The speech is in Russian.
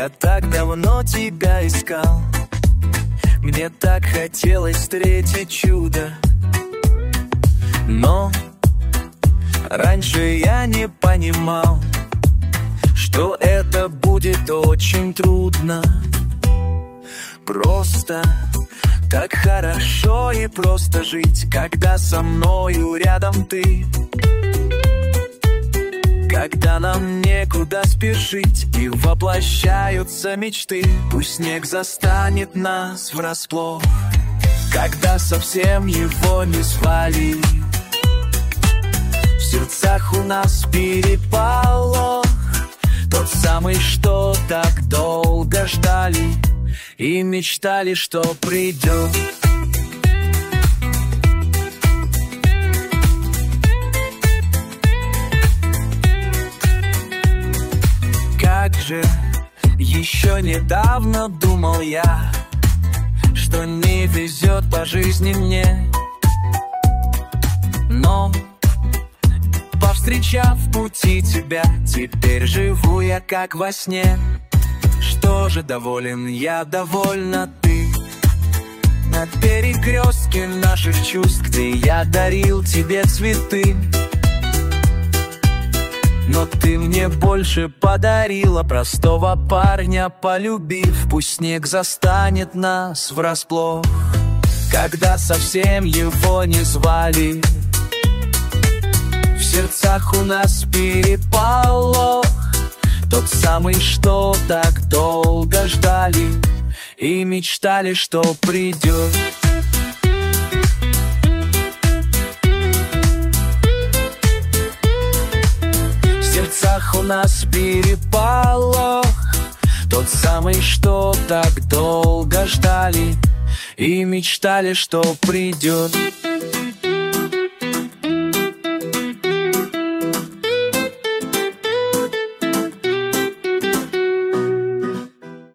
Я так давно тебя искал, мне так хотелось встретить чудо. Но раньше я не понимал, что это будет очень трудно. Просто так хорошо и просто жить, когда со мною рядом ты. Когда нам некуда спешить и воплощаются мечты, пусть снег застанет нас врасплох, когда совсем его не свалить. В сердцах у нас переполох, тот самый, что так долго ждали и мечтали, что придет. Как же еще недавно думал я, что не везет по жизни мне. Но, повстречав в пути тебя, теперь живу я как во сне. Что же доволен я, довольна ты. На перекрестке наших чувств, где я дарил тебе цветы, но ты мне больше подарила простого парня, полюбив. Пусть снег застанет нас врасплох, когда совсем его не звали. В сердцах у нас переполох, тот самый, что так долго ждали и мечтали, что придет. В сердцах у нас переполох, тот самый, что так долго ждали и мечтали, что придет.